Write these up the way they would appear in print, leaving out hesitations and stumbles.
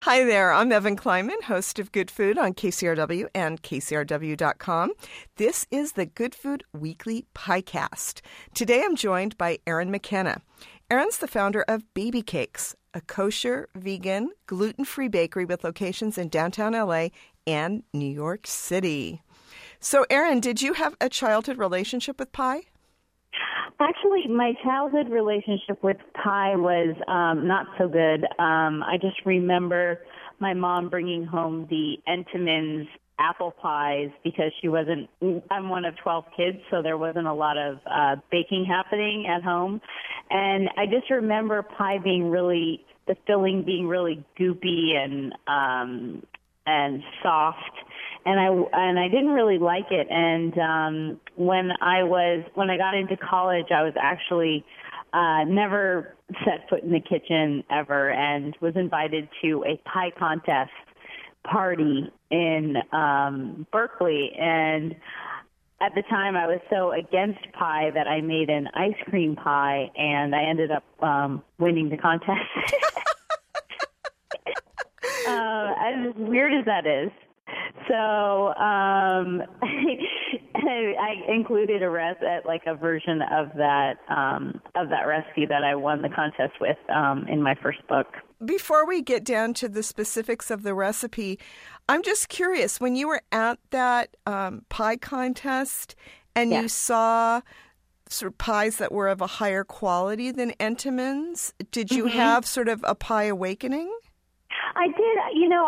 Hi there, I'm Evan Kleinman, host of Good Food on KCRW and KCRW.com. This is the Good Food Weekly Piecast. Today I'm joined by Erin McKenna. Erin's the founder of Baby Cakes, a kosher, vegan, gluten-free bakery with locations in downtown LA and New York City. So Erin, did you have a childhood relationship with pie? Actually, my childhood relationship with pie was not so good. I just remember my mom bringing home the Entenmann's apple pies because I'm one of 12 kids, so there wasn't a lot of baking happening at home. And I just remember pie being the filling being really goopy and soft. And I didn't really like it. And when I got into college, I was actually never set foot in the kitchen ever, and was invited to a pie contest party in Berkeley. And at the time, I was so against pie that I made an ice cream pie, and I ended up winning the contest. As weird as that is. So I included a version of that recipe that I won the contest with in my first book. Before we get down to the specifics of the recipe, I'm just curious, when you were at that pie contest and you saw sort of pies that were of a higher quality than Entenmann's, did you have sort of a pie awakening? I did. You know,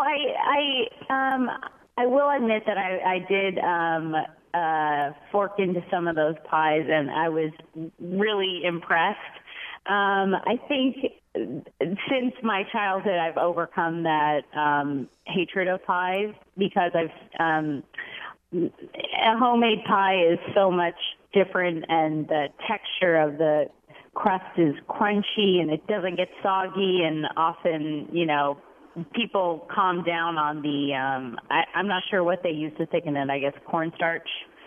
I will admit that I did fork into some of those pies, and I was really impressed. I think since my childhood, I've overcome that hatred of pies because a homemade pie is so much different, and the texture of the crust is crunchy, and it doesn't get soggy, and often, people calm down on the, I'm not sure what they use to thicken it, I guess cornstarch.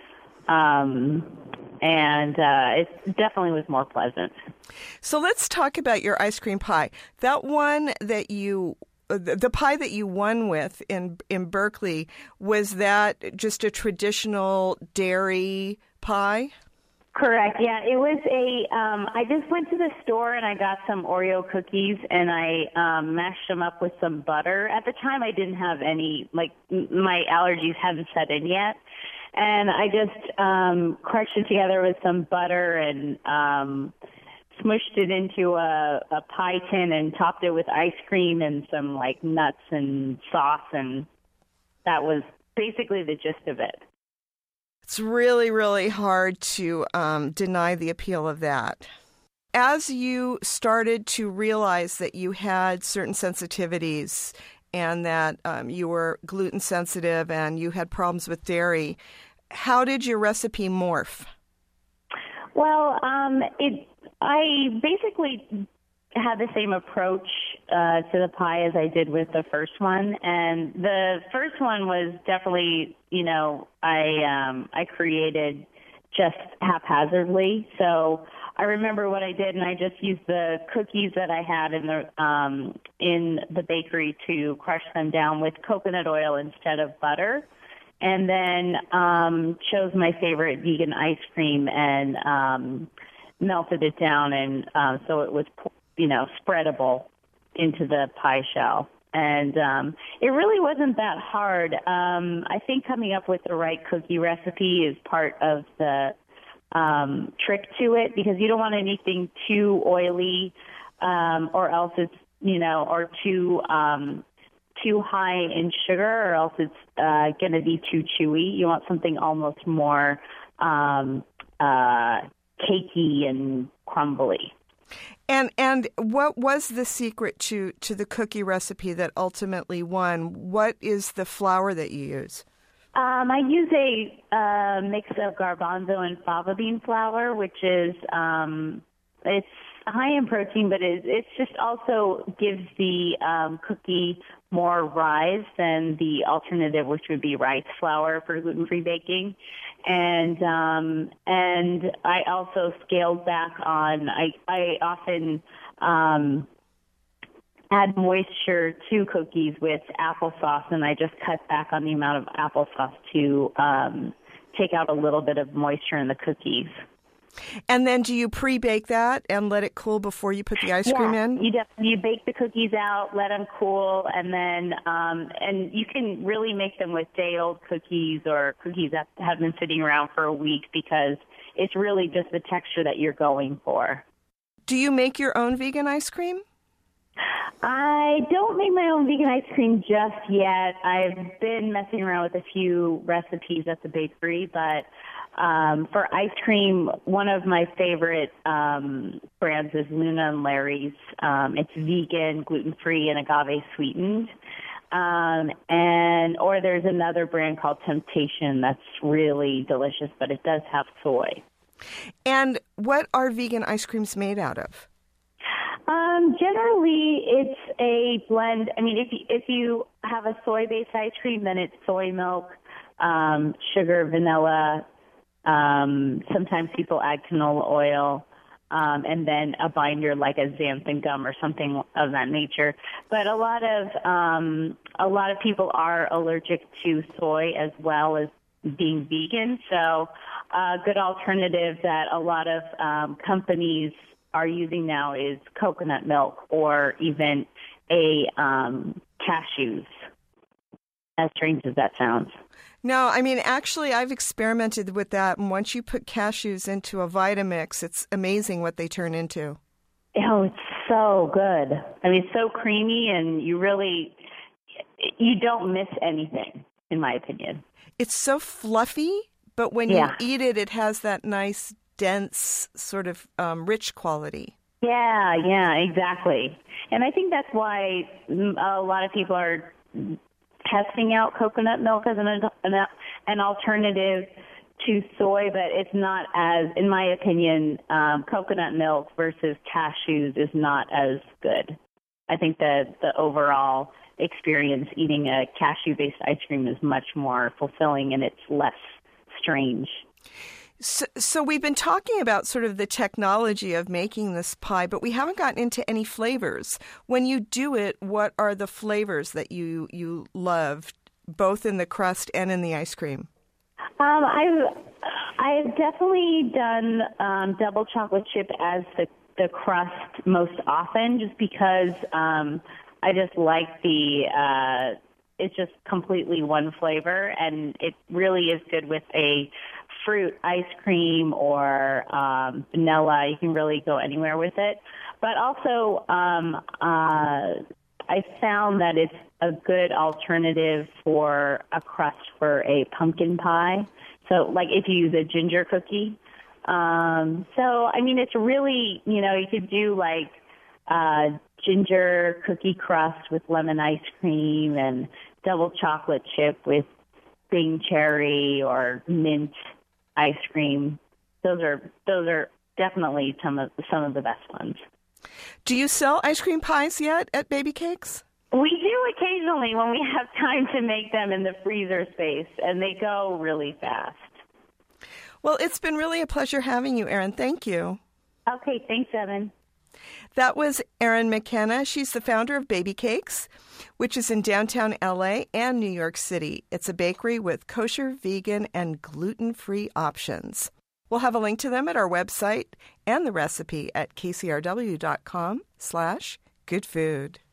It definitely was more pleasant. So let's talk about your ice cream pie. That one that the pie that you won with in Berkeley, was that just a traditional dairy pie? Correct. Yeah, it was I just went to the store and I got some Oreo cookies and I mashed them up with some butter. At the time, I didn't have any, my allergies hadn't set in yet. And I just crushed it together with some butter and smushed it into a pie tin and topped it with ice cream and some, nuts and sauce. And that was basically the gist of it. It's really, really hard to deny the appeal of that. As you started to realize that you had certain sensitivities and that you were gluten sensitive and you had problems with dairy, how did your recipe morph? Well, I basically had the same approach to the pie as I did with the first one. And the first one was definitely, I created just haphazardly. So I remember what I did, and I just used the cookies that I had in the bakery to crush them down with coconut oil instead of butter. And then chose my favorite vegan ice cream and melted it down, and so it was spreadable into the pie shell. And it really wasn't that hard. I think coming up with the right cookie recipe is part of the trick to it, because you don't want anything too oily or else it's, or too high in sugar, or else it's going to be too chewy. You want something almost more cakey and crumbly. And what was the secret to the cookie recipe that ultimately won? What is the flour that you use? I use a mix of garbanzo and fava bean flour, which is it's high in protein, but it's just also gives the cookie more rise than the alternative, which would be rice flour for gluten-free baking. And I also scaled back on, I often add add moisture to cookies with applesauce, and I just cut back on the amount of applesauce to take out a little bit of moisture in the cookies. And then do you pre-bake that and let it cool before you put the ice cream in? You bake the cookies out, let them cool, and then and you can really make them with day-old cookies or cookies that have been sitting around for a week, because it's really just the texture that you're going for. Do you make your own vegan ice cream? I don't make my own vegan ice cream just yet. I've been messing around with a few recipes at the bakery, but for ice cream, one of my favorite brands is Luna and Larry's. It's vegan, gluten-free, and agave sweetened. Or there's another brand called Temptation that's really delicious, but it does have soy. And what are vegan ice creams made out of? Generally, it's a blend. I mean, if you have a soy-based ice cream, then it's soy milk, sugar, vanilla. Sometimes people add canola oil, and then a binder like a xanthan gum or something of that nature. But a lot of people are allergic to soy as well as being vegan. So a good alternative that a lot of companies are using now is coconut milk or even cashews, as strange as that sounds. No, I mean, actually, I've experimented with that, and once you put cashews into a Vitamix, it's amazing what they turn into. Oh, it's so good. I mean, it's so creamy, and you don't miss anything, in my opinion. It's so fluffy, but when you eat it, it has that nice, dense, sort of rich quality. Yeah, exactly. And I think that's why a lot of people are testing out coconut milk as an alternative to soy, but it's not as, in my opinion, coconut milk versus cashews is not as good. I think that the overall experience eating a cashew-based ice cream is much more fulfilling, and it's less strange. So we've been talking about sort of the technology of making this pie, but we haven't gotten into any flavors. When you do it, what are the flavors that you love, both in the crust and in the ice cream? I've definitely done double chocolate chip as the crust most often, just because I just like it's just completely one flavor, and it really is good with a fruit ice cream or vanilla. You can really go anywhere with it. But also, I found that it's a good alternative for a crust for a pumpkin pie. So, like if you use a ginger cookie. So, I mean, it's really, you could do like ginger cookie crust with lemon ice cream and double chocolate chip with Bing cherry or mint ice cream. Those are definitely some of the best ones. Do you sell ice cream pies yet at Baby Cakes? We do occasionally when we have time to make them in the freezer space, and they go really fast. Well, it's been really a pleasure having you, Erin. Thank you. Okay, thanks, Evan. That was Erin McKenna. She's the founder of Baby Cakes, which is in downtown LA and New York City. It's a bakery with kosher, vegan, and gluten-free options. We'll have a link to them at our website and the recipe at kcrw.com/goodfood.